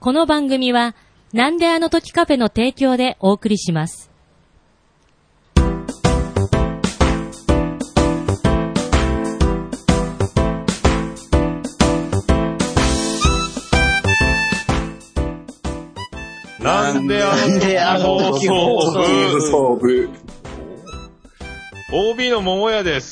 この番組はなんであの時カフェの提供でお送りします。 なんであの時放送部 OB の桃屋です。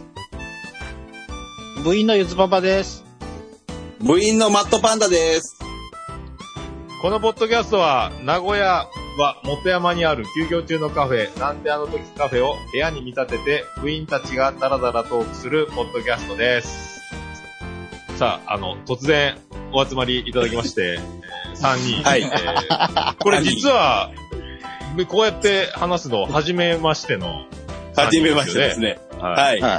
部員のゆずパパです。 部員のマットパンダです。 このポッドキャストは名古屋は本山にある休業中のカフェなんであの時カフェを部屋に見立てて部員たちがダラダラトークするポッドキャストです。さあ、突然お集まりいただきまして3人、はい、これ実はこうやって話すの初めましての3人ですよね。初めましてですね。はい。はい、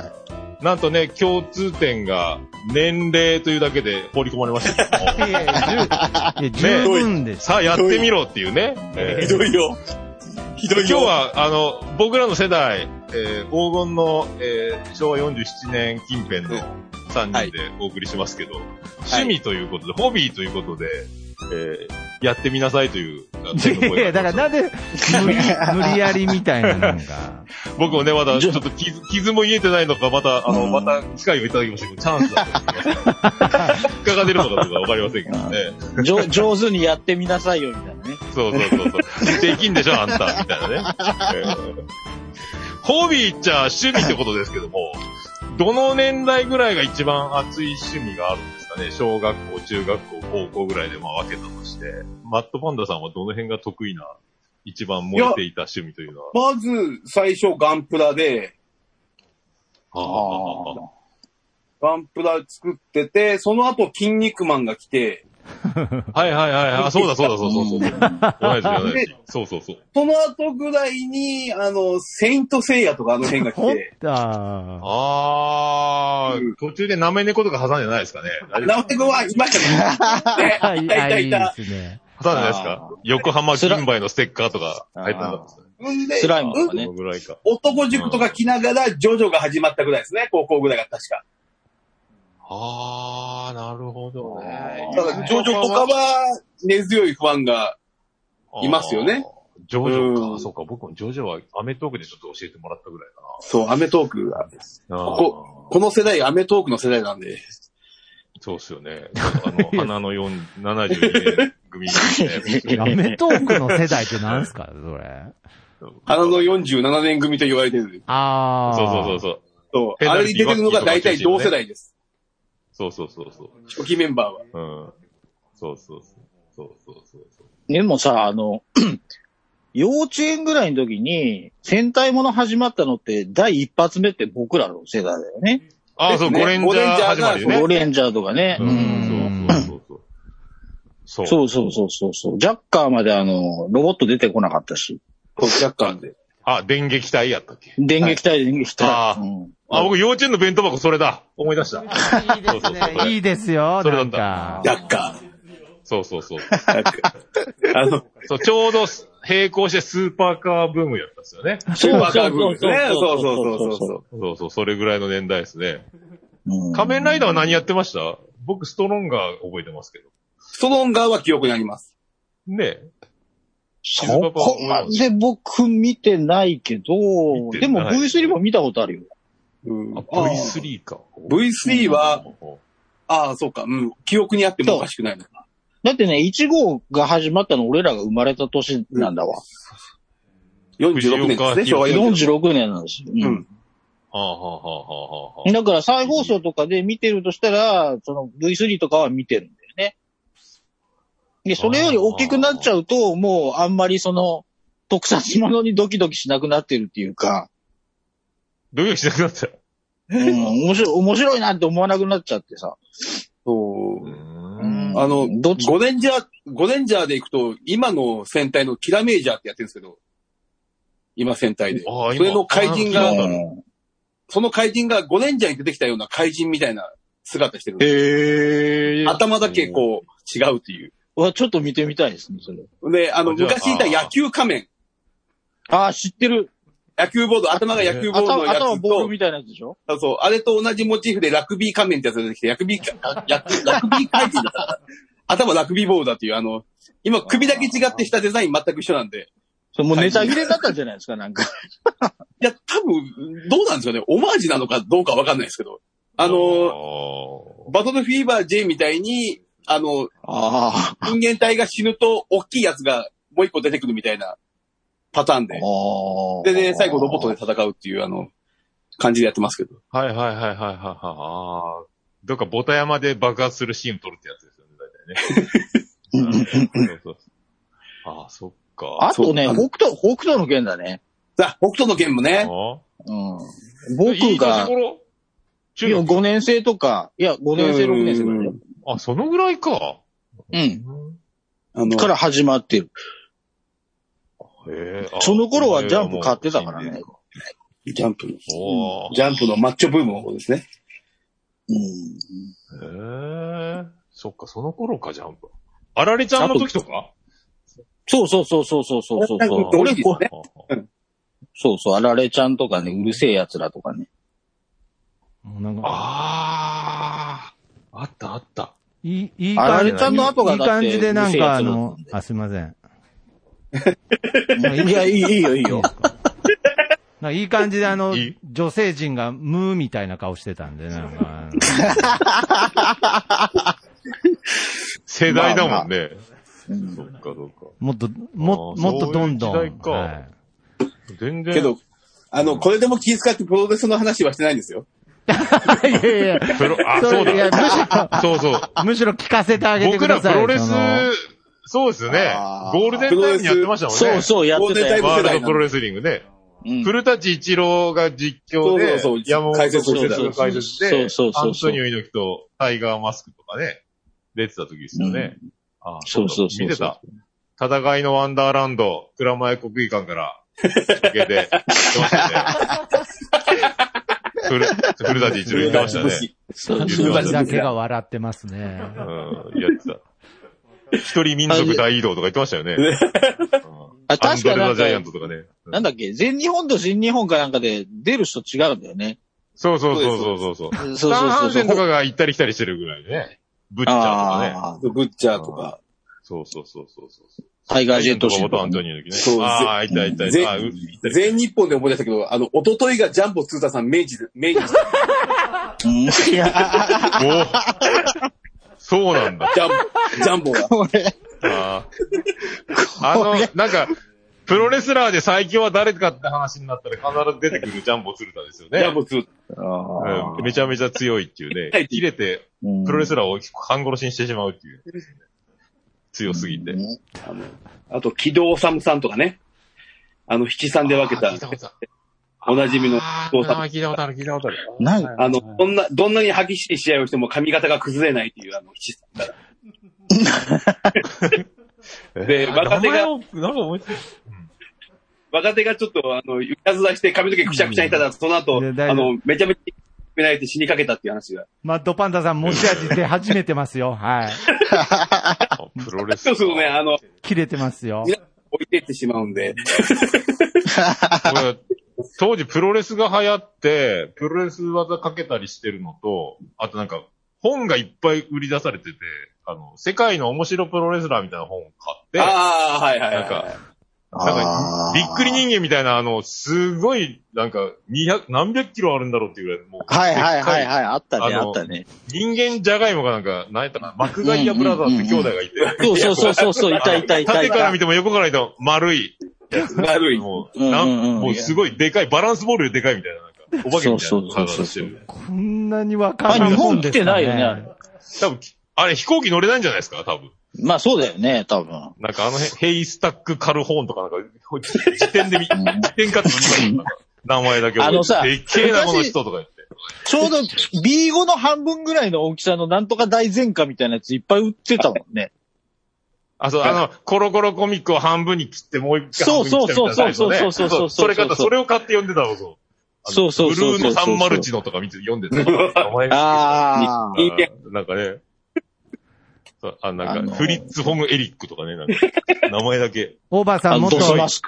なんとね、共通点が年齢というだけで放り込まれましたけども。いや十分です。 さあやってみろっていうね。 ひどいよ。ひどいよ。 今日は僕らの世代、黄金の、昭和47年近辺の3人でお送りしますけど、はい、趣味ということで、ホビーということで、やってみなさいという手の声が。いや、だからなんで無理やりみたいなのが。 僕もね、まだちょっと傷も癒えてないのか、また機会をいただきましたけど、チャンスだったんですね。結果が出るのかどうかわかりませんけどね。 上手にやってみなさいよ、みたいなね。 そう。できんでしょ、あんた、みたいなね。ホビーっちゃ趣味ってことですけども、どの年代ぐらいが一番熱い趣味があるんですかね。小学校、中学校、高校ぐらいで分けたとして。マットパンダさんはどの辺が得意な、一番燃えていた趣味というのは。 まず、最初ガンプラで、ガンプラ作ってて、その後、筋肉マンが来て、 はい。そうだ。同じ。そう。 その後ぐらいに、セイントセイヤとか辺が来て。 途中でナメ猫とか挟んでないですかね。 ナメ猫はいましたね。いた。 挟んでないですか。横浜銀杯のステッカーとか入ったんですね。スライムとかね。 男塾とか着ながら、ジョジョが始まったぐらいですね。高校ぐらいが確か。 なるほどね。 ただ、ジョジョとかは根強いファンがいますよね。 ジョジョか。そうか。僕もジョジョはアメトークでちょっと教えてもらったぐらいかな。 そう、アメトークが。この世代、アメトークの世代なんで。 そうっすよね。花の72年組ですね。 アメトークの世代って何すかそれ。 花の47年組と言われてる。 そう。 あれに出てるのが大体同世代です。 そう。 初期メンバーは。 そう。 でもさ、幼稚園ぐらいの時に、戦隊もの始まったのって第一発目って僕らの世代だよね。 そう、ゴレンジャー始まりね。 ゴレンジャーとかね。そう。ジャッカーまでロボット出てこなかったし。 ジャッカーで。 電撃隊やったっけ？ 電撃隊。 僕幼稚園の弁当箱それだ。思い出した。 いいですね。いいですよ。 それだった。 ジャッカー。 そう。そう、ちょうど並行してスーパーカーブームやったんですよね。 スーパーカーブームですね。 そう、それぐらいの年代ですね。仮面ライダーは何やってました？僕ストロンガー覚えてますけど。 ストロンガーは記憶にあります。 ねえ。 そこまで僕見てないけど、でも V3 も見たことあるよ。 V3 か。 V3 は、そうか、記憶にあってもおかしくないのか。 だってね、1号が始まったの俺らが生まれた年なんだわ。 46年ですね、 昭和46年なんですよ。だから再放送とかで見てるとしたら、その V3 とかは見てるんだよね。で、それより大きくなっちゃうと、もうあんまり特撮ものにドキドキしなくなってるっていうか。 ドキドキしなくなっちゃう？ 面白いなって思わなくなっちゃってさ。 ゴレンジャーで行くと、今の戦隊のキラメージャーってやってるんですけど、今戦隊で。それの怪人が、その怪人がゴレンジャーに出てきたような怪人みたいな姿してるんですよ。頭だけこう、違うっていう。 ちょっと見てみたいですね、それ。 で、昔いた野球仮面。 知ってる。 野球ボード、頭が野球ボードのやつと。 頭ボールみたいなやつでしょ？ そう。あれと同じモチーフでラグビー仮面ってやつが出てきて、ラグビー怪人だった。 頭ラグビーボールだっていう、今首だけ違って下デザイン全く一緒なんで。 それもうネタ切れだったんじゃないですか、なんか。 いや、多分、どうなんですかね。オマージュなのかどうかわかんないですけど。バトルフィーバー J みたいに、人間体が死ぬと、大きいやつがもう一個出てくるみたいなパターンで。で、最後ロボットで戦うっていう、感じでやってますけど。 はい。どっかボタ山で爆発するシーン撮るってやつですよね、大体ね。そうああ、そっか。 あとね、北斗の剣だね。 北斗の剣もね。 僕が、いや、5年生とか、いや、5年生、6年生ぐらい。 あ、そのぐらいか。 から始まってる。その頃はジャンプ買ってたからね。 ジャンプのマッチョブームの方ですね。 そっか、その頃か、ジャンプ。あられちゃんの時とかそう。俺これ。そう、あられちゃんとかね、うるせえ奴らとかね。 あった。 いいあられちゃんの後がいい感じでなんかすいません。 いや、いいよ。 いい感じで女性陣がムーみたいな顔してたんで、なんか。 世代だもんね。そっか。 もっとどんどん。 全然。 けど、これでも気遣ってプロレスの話はしてないんですよ。 いや。 そうだ。そう。 むしろ聞かせてあげてください。 僕らプロレス、そうですよね。ゴールデンタイムにやってましたもんね。 そう、やってたよ。 ワールドプロレスリングね。古舘一郎が実況で、山本解説で、アントニオ猪木とタイガーマスクとかね、出てた時ですよね。 そう。 見てた。戦いのワンダーランド、蔵前国技館から、中継で、ましたね。古舘一郎言ってましたね。 古舘だけが笑ってますね。 やってた。一人民族大移動とか言ってましたよね。 確かにジャイアントとかね。 なんだっけ、全日本と新日本かなんかで出る人違うんだよね。 そう。スタンハンセンとかが行ったり来たりしてるぐらいね。ブッチャーとかね。 ブッチャーとか。 そう。 タイガージェットシン。 アントニオ猪木ね。 そう。 いた。 全日本で思い出したけど、一昨日がジャンボツータさん明治。 そうなんだ。 ジャンボが。 なんか、プロレスラーで最強は誰かって話になったら必ず出てくるジャンボ鶴田ですよね。 ジャンボ鶴田。 めちゃめちゃ強いっていうね。切れて、プロレスラーを半殺しにしてしまうっていう。強すぎて。 あと、木戸治さんとかね。七三で分けた。おなじみの木戸治。聞いたことある。 どんなに激しい試合をしても髪型が崩れないっていう七三から。で、若手がちょっと、いたずらして髪の毛くしゃくしゃにしたら、その後、めちゃめちゃめられて死にかけたっていう話が。 マッドパンダさん持ち味出始めてますよ。はい。 プロレス。 そうするとね、 切れてますよ。 置いてってしまうんで。 当時プロレスが流行って、プロレス技かけたりしてるのと、あとなんか、本がいっぱい売り出されてて、世界の面白プロレスラーみたいな本を買って、 はい。 なんか、びっくり人間みたいな、すごい、なんか、何百キロあるんだろうっていうぐらい、もう。 はい、あったね。 人間じゃがいもがなんか、何やったかな、マクガイアブラザーって兄弟がいて。 そう、いた。 縦から見ても横から見ても丸い。もうすごいでかい、バランスボールででかいみたいな、なんか、お化けみたいな体してる。 こんなにわかんない。 日本来てないよね、あれ。 多分、あれ飛行機乗れないんじゃないですか、多分。 まあそうだよね、多分。 なんかヘイスタックカルホーンとかなんか、時点かつ名前だけ覚えて。でっけえな、この人とか言って。 ちょうど B5 の半分ぐらいの大きさのなんとか大前科みたいなやついっぱい売ってたもんね。 コロコロコミックを半分に切ってもう一回半分に切ってみたいな。 そう。 それを買って読んでたわ、そう。ブルーのサンマルチノとか見て読んでた。なんかね。なんか、フリッツ・フォム・エリックとかね、なんか、名前だけ。 オーバーさんも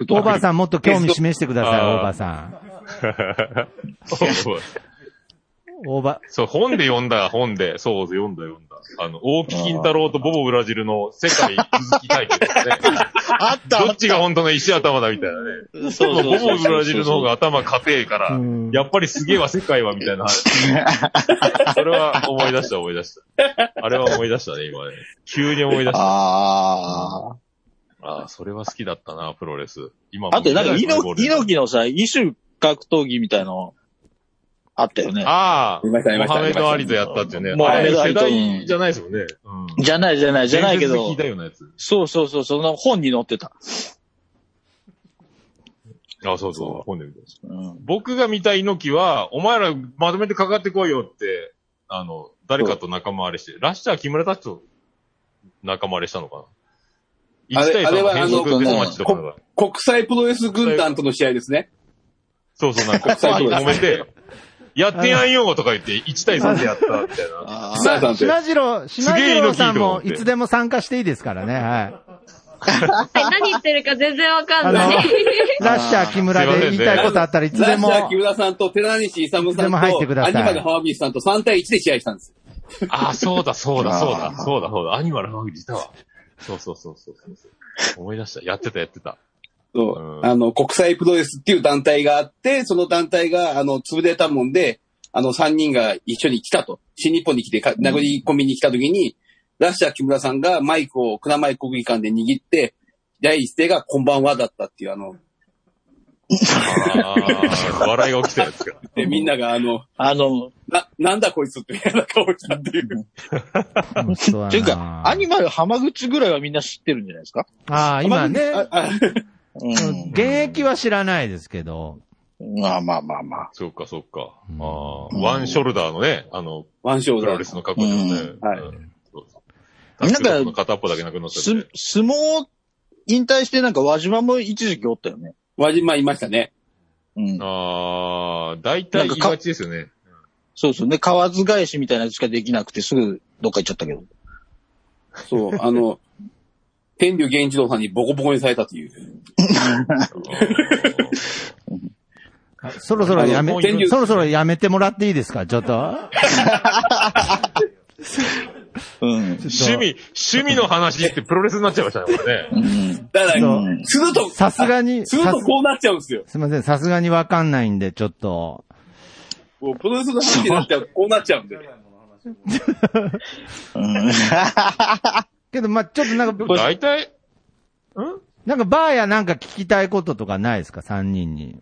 っと興味示してください、オーバーさん。 そう、本で読んだ、本で。そう、読んだ。大木金太郎とボボブラジルの世界続き対決ですね。 あったどっちが本当の石頭だみたいなね。そうボボブラジルの方が頭硬えから、やっぱりすげえわ世界はみたいな話。それは思い出した。あれは思い出したね、今ね。急に思い出した。ああ、それは好きだったな、プロレス。今も。 あとなんか、猪木のさ、異種格闘技みたいなの、あったよね。 ああ、モハメド・アリとやったっていうね。モハメド・アリと。世代じゃないですもんね。 じゃないけど。 聞いたようなやつ。 そう、その本に載ってた。 あ、そう、本で見た。僕が見た猪木は、お前らまとめてかかってこいよって、誰かと仲間割れして、ラッシャー木村達と仲間割れしたのかな。1対3の変則デスマッチとかが。 国際プロレス軍団との試合ですね。 そう、なんか国際プロレス揉めて、やってやんよとか言って、1対3でやった、みたいな。 品次郎さんもいつでも参加していいですからね、はい。 何言ってるか全然わかんない。 ラッシャー木村で言いたいことあったらいつでも。 ラッシャー木村さんと寺西勇さんと、アニマル浜口さんと3対1で試合したんです。 あ、そうだ。アニマル浜口いたわ。そう。思い出した。やってた。 そう。国際プロレスっていう団体があって、その団体が、潰れたもんで、3人が一緒に来たと。新日本に来て、殴り込みに来た時に、ラッシャー木村さんがマイクを蔵前国技館で握って、第一声がこんばんはだったっていう笑いが起きたやつか。 で、みんながなんだこいつって嫌な顔したっていう。 っていうか、アニマル浜口ぐらいはみんな知ってるんじゃないですか？ ああ、今ね。現役は知らないですけど。 まあ。 そうか。ワンショルダーのね、 ワンショルダー。 プロレスの格好ですね。 はい。 なんか、片っぽだけなくなった。 相撲引退してなんか輪島も一時期おったよね。 輪島いましたね。 大体言いがちですよね。 そうね。河津返しみたいなやつしかできなくてすぐどっか行っちゃったけど。 そう、天竜源一郎さんにボコボコにされたという。 そろそろやめてもらっていいですか、ちょっと。 趣味の話ってプロレスになっちゃいましたね、これね。 だから、するとこうなっちゃうんですよ。 すいません、さすがにわかんないんで、ちょっと。 もうプロレスの話になっちゃう、こうなっちゃうんで。 けど、ちょっとなんか、 大体、 なんかバーやなんか聞きたいこととかないですか、3人に。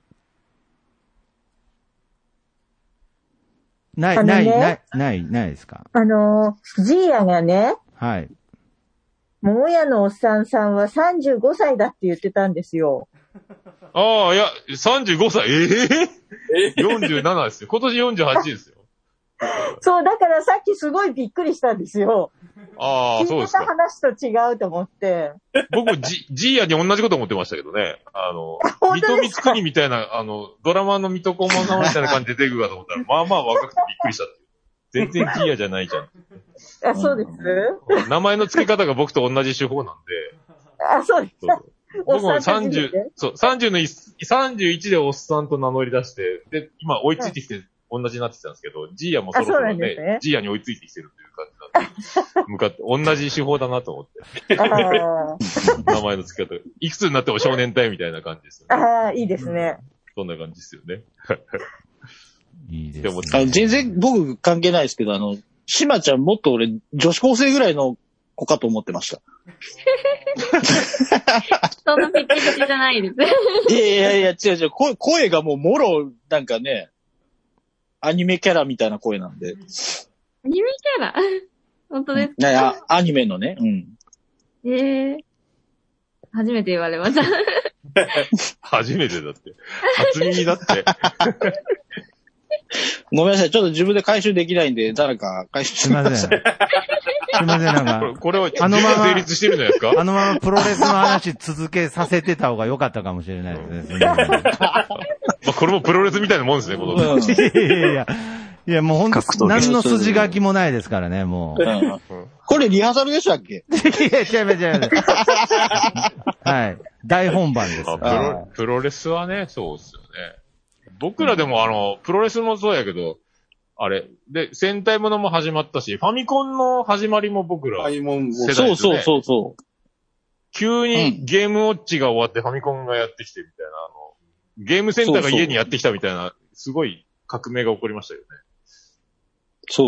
ないですか。 ジーヤがね。 はい。 桃屋のおっさんさんは35歳だって言ってたんですよ。 ああ、いや、35歳。47ですよ。今年48ですよ。 そう、だからさっきすごいびっくりしたんですよ。 ああ、そうですか。 聞いてた話と違うと思って。 僕、ジーヤに同じこと思ってましたけどね。水戸光圀みたいな、ドラマの水戸黄門様みたいな感じで出てくるかと思ったら、まあまあ若くてびっくりしたっていう。全然ジーヤじゃないじゃん。 あ、そうです。 名前の付け方が僕と同じ手法なんで。 あ、そうです。 僕も31でおっさんと名乗り出して、で、今追いついてきて同じになってきたんですけど、ジーヤもそろそろね、ジーヤに追いついてきてるという感じなんで、向かって、同じ手法だなと思って。名前の付け方。いくつになっても少年隊みたいな感じですよね。 ああ、いいですね。 そんな感じですよね。 いいですね。 全然僕関係ないですけど、しまちゃんもっと俺、女子高生ぐらいの子かと思ってました。 そんなピッチピチじゃないです。 いや、違う。声がもうもろ、なんかね、アニメキャラみたいな声なんで。 アニメキャラ本当ですか？ いや、アニメのね。 初めて言われました。 初めてだって。初耳だって。 ごめんなさい。ちょっと自分で回収できないんで、誰か回収してください。 すいません、なんか。 これは、成立してるんじゃないですか？ あのままプロレスの話続けさせてた方が良かったかもしれないですね。 これもプロレスみたいなもんですね、この。 いや、もうほんと、何の筋書きもないですからね、もう。 これリハーサルでしたっけ？ 違う。はい。大本番です。 プロレスはね、そうっすよね。僕らでもプロレスもそうやけど、 あれ。で、戦隊ものも始まったし、ファミコンの始まりも僕ら、世代ですね。 そう。 急にゲームウォッチが終わってファミコンがやってきてみたいな、ゲームセンターが家にやってきたみたいな、すごい革命が起こりましたよね。 そう。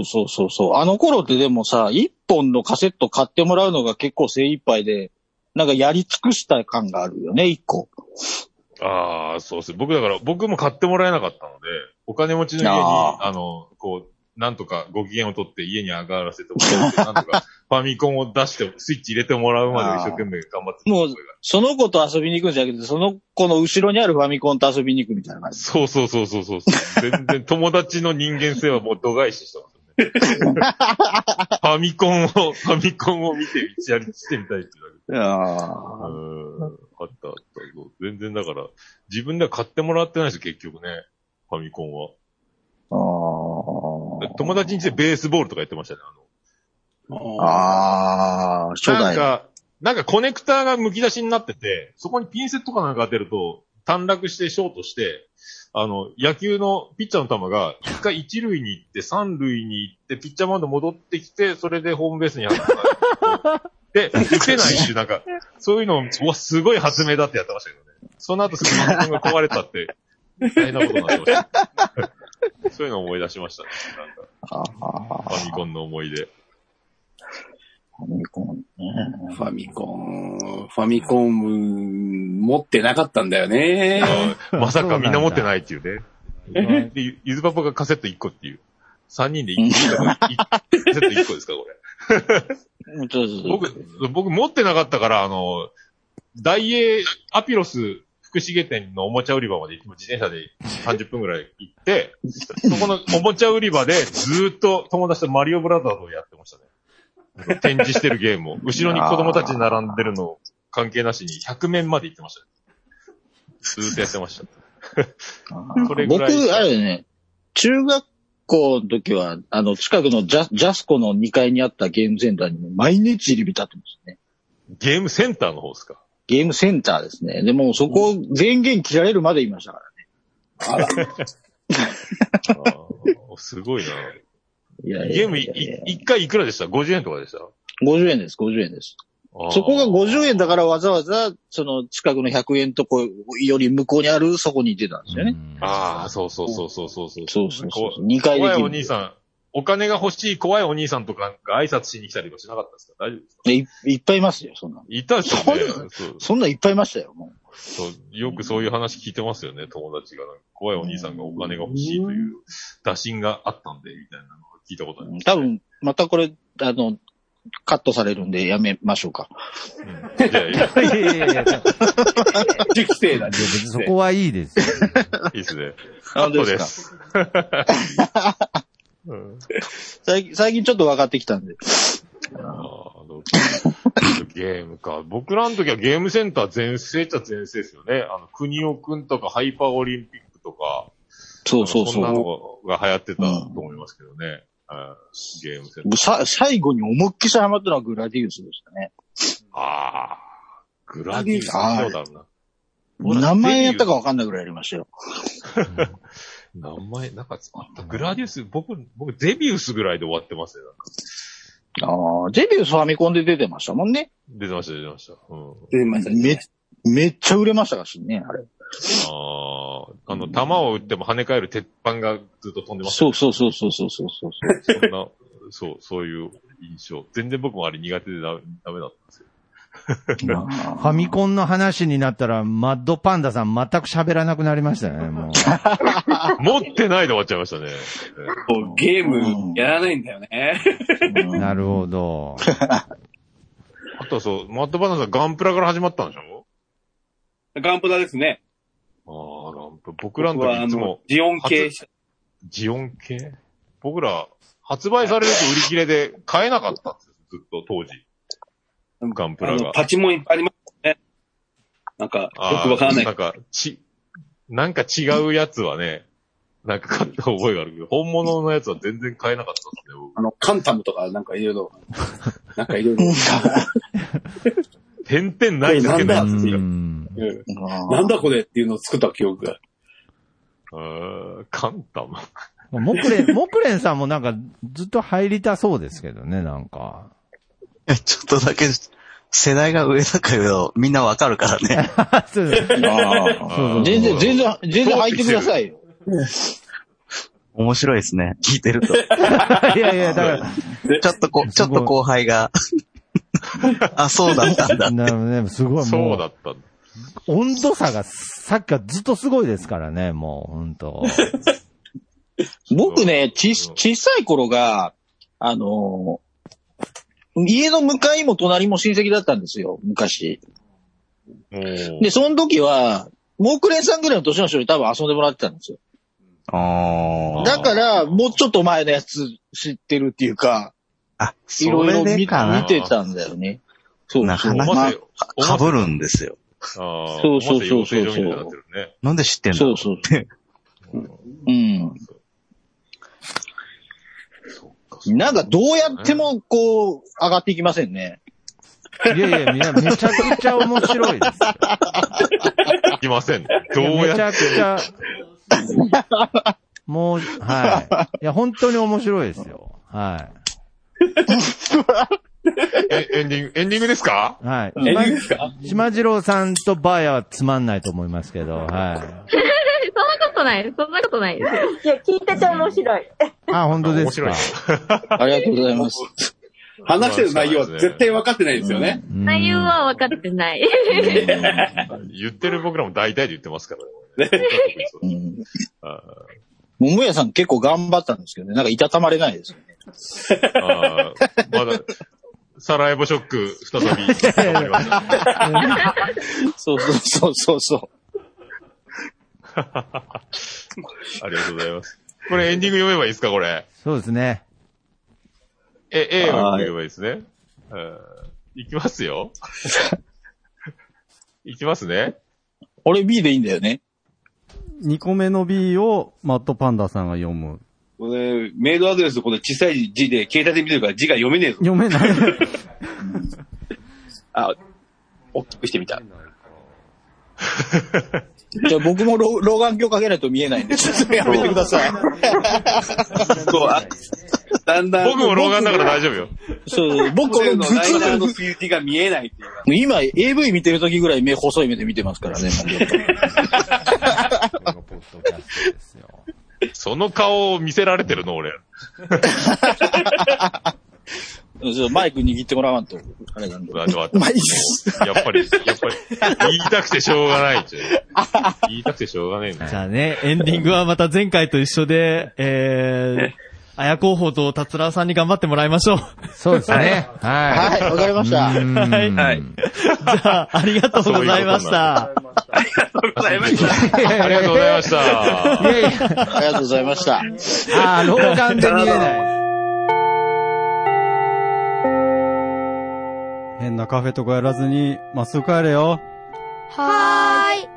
あの頃ってでもさ、一本のカセット買ってもらうのが結構精一杯で、なんかやり尽くした感があるよね、一個。 ああ、そうですね。僕も買ってもらえなかったので、お金持ちの家に、なんとかご機嫌を取って家に上がらせてもらって、なんとかファミコンを出して、スイッチ入れてもらうまで一生懸命頑張ってもう、その子と遊びに行くんじゃなくて、その子の後ろにあるファミコンと遊びに行くみたいな感じ。 そう。全然友達の人間性はもう度外視してますよね。ファミコンを見て、やりしてみたいっていうだけで。あった。全然だから、自分では買ってもらってないですよ、結局ね。ファミコンは。友達に来てベースボールとかやってましたね、 初代。 なんかコネクターが剥き出しになってて、そこにピンセットかなんか当てると、短絡してショートして、野球のピッチャーの球が、一回一塁に行って、三塁に行って、ピッチャーマウンド戻ってきて、それでホームベースに入った。で、打てないし、なんか、そういうのを、すごい発明だってやってましたけどね。その後すぐファミコンが壊れたって、大変なことになってました。そういうのを思い出しましたね。なんかファミコンの思い出。 ファミコン、持ってなかったんだよね。 まさかみんな持ってないっていうね。で、ゆずパパがカセット1個っていう。3人でカセット1個ですか、これ。僕持ってなかったから、大英アピロス福重店のおもちゃ売り場までいつも自転車で30分くらい行って、そこのおもちゃ売り場でずーっと友達とマリオブラザーズをやってましたね。展示してるゲームを。後ろに子供たち並んでるの関係なしに100面まで行ってましたね。ずーっとやってました。それぐらい。 僕、あれね、中学校の時は、近くのジャスコの2階にあったゲームセンターに毎日入り浸ってましたね。 ゲームセンターの方ですか？ ゲームセンターですね。でもそこ電源切られるまでいましたからね。 すごいな。 ゲーム1回いくらでした？ 50 円とかでした？ 50 円です、50円です。そこが50円だからわざわざ、その近くの100円とこより向こうにあるそこに行ってたんですよね。 そう。 そう。2回できる。 怖いお兄さん、お金が欲しい怖いお兄さんとかが挨拶しに来たりとかしなかったですか？大丈夫ですか？ いっぱいいますよ、そんな。 いたですよね。 そんないっぱいいましたよ、もう。 そう、よくそういう話聞いてますよね、友達が。怖いお兄さんがお金が欲しいという打診があったんで、みたいなのを聞いたことあります。 多分、またこれ、カットされるんでやめましょうか。 いや。 適正だね。 そこはいいです。 いいですね。カットです。 最近ちょっと分かってきたんで。 ゲームか。僕らの時はゲームセンター全盛っちゃ全盛ですよね。国尾くんとかハイパーオリンピックとか。 そんなのが流行ってたと思いますけどね。ゲームセンター。 最後に思いっきりハマったのはグラディウスでしたね。 グラディウスどうだろうな。何万円やったか分かんないぐらいやりましたよ。 何万円なんかグラディウス、僕ゼビウスぐらいで終わってますね、なんか。 ゼビウスファミコンで出てましたもんね。 出てました。 出てましたね。めっちゃ売れましたしね、あれ。 弾を撃っても跳ね返る鉄板がずっと飛んでました、ね。 そう。 そういう印象。全然僕もあれ苦手でダメだったんですよ。 ファミコンの話になったら、マッドパンダさん全く喋らなくなりましたね、もう。 持ってないで終わっちゃいましたね。 ゲームやらないんだよね。 なるほど。 あとそう、マッドパンダさんガンプラから始まったんでしょ？ ガンプラですね。 ガンプラ。僕らの時いつも。 ジオン系。 ジオン系？僕ら、発売されると売り切れで買えなかったんですよ、ずっと当時。ガンプラが。 パチモンいっぱいありますね。なんか、よくわからない。 なんか違うやつはね、なんか買った覚えがあるけど、本物のやつは全然買えなかったですね、僕。 カンタムとかなんかいろいろ。 点々ないだけのやつですよ。 なんだこれっていうのを作った記憶が。 カンタム。 木蓮さんもなんかずっと入りたそうですけどね、なんか。 ちょっとだけ世代が上だけど、みんなわかるからね。 そうです全然入ってくださいよ。 面白いですね。聞いてると。 いや、だから、 ちょっと後輩が、あ、そうだったんだって。 なるほどね、すごいもう。 そうだったんだ。 温度差がさっきからずっとすごいですからね、もう、ほんと。 僕ね、小さい頃が、家の向かいも隣も親戚だったんですよ、昔。で、その時は、木蓮さんぐらいの年の人に多分遊んでもらってたんですよ。だから、もうちょっと前のやつ知ってるっていうか、いろいろ見てたんだよね。そう。 なかなか被るんですよ。 そう。 なんで知ってんの？ そう。うん。なんかどうやってもこう、上がっていきませんね。 いや、めちゃくちゃ面白いです。 いきませんね。どうやって。 めちゃくちゃ、もう、はい。いや、本当に面白いですよ。はい。 エンディングですか？ はい。 エンディングですか？ 島次郎さんとバーヤはつまんないと思いますけど、はい。 そんなことないです。いや、聞いてて面白い。 あ、本当ですか。 ありがとうございます。 話してる内容は絶対分かってないですよね。 内容は分かってない。 言ってる僕らも大体で言ってますからね。 桃屋さん結構頑張ったんですけどね。なんかいたたまれないですよね。 まだ、サラエボショック、再び。 そう。 ありがとうございます。これエンディング読めばいいですか、これ。 そうですね。 A を読めばいいですね。いきますよ。いきますね。 俺 B でいいんだよね。 2個目の B をマットパンダさんが読む。 これ、メールアドレスこれ小さい字で携帯で見てるから字が読めねえぞ。 読めない。 大きくしてみた。 じゃあ僕も老眼鏡かけないと見えないんで、ちょっとやめてください。 だんだん。 僕も老眼だから大丈夫よ。 そう、僕の普通の数字が見えないっていう。 今 AV 見てる時ぐらい目細い目で見てますからね。 その顔を見せられてるの俺。 マイク握ってもらわんと。あれなんで。 まあいいですやっぱり、言いたくてしょうがない。言いたくてしょうがないんだ。 じゃあね、エンディングはまた前回と一緒で、綾候補と達郎さんに頑張ってもらいましょう。 そうですね。 はい。わかりました。 はい。じゃあ、ありがとうございました。 ありがとうございました。 ありがとうございました。 ありがとうございました。 老眼で見えない。 変なカフェとかやらずに、まっすぐ帰れよ。 はーい。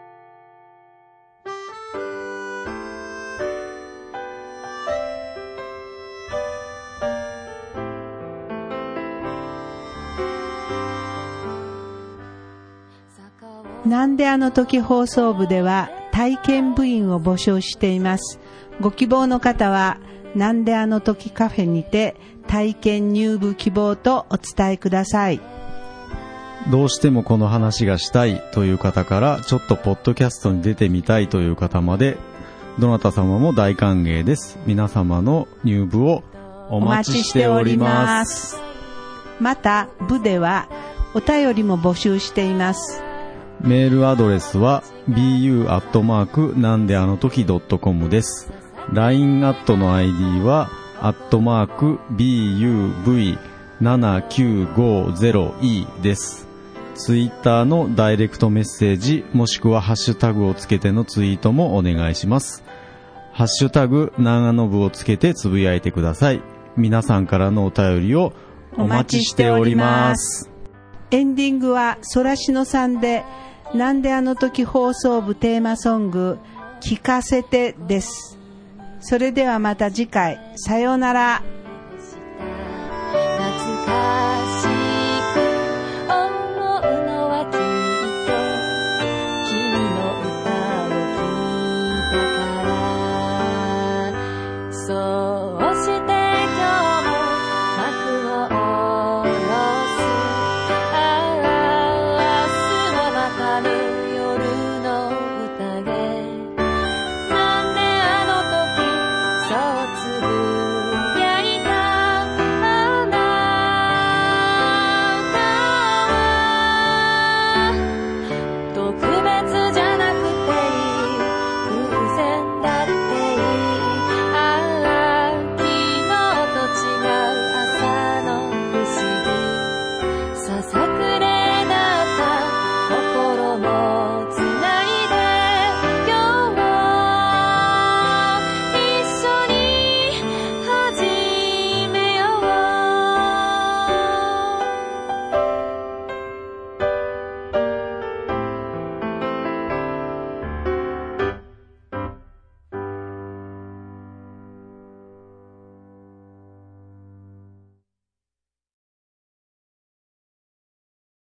なんであの時放送部では体験部員を募集しています。ご希望の方はなんであの時カフェにて体験入部希望とお伝えください。 どうしてもこの話がしたいという方からちょっとポッドキャストに出てみたいという方までどなた様も大歓迎です。皆様の入部をお待ちしております。 また部ではお便りも募集しています。 メールアドレスは bu@ なんであの時 .com です。LINE アットの ID は@buv7950e です。ツイッターのダイレクトメッセージもしくはハッシュタグをつけてのツイートもお願いします。ハッシュタグ長野部をつけてつぶやいてください。皆さんからのお便りをお待ちしております。 エンディングはソラシノさんでなんであの時放送部テーマソング聞かせてです。それではまた次回、さようなら。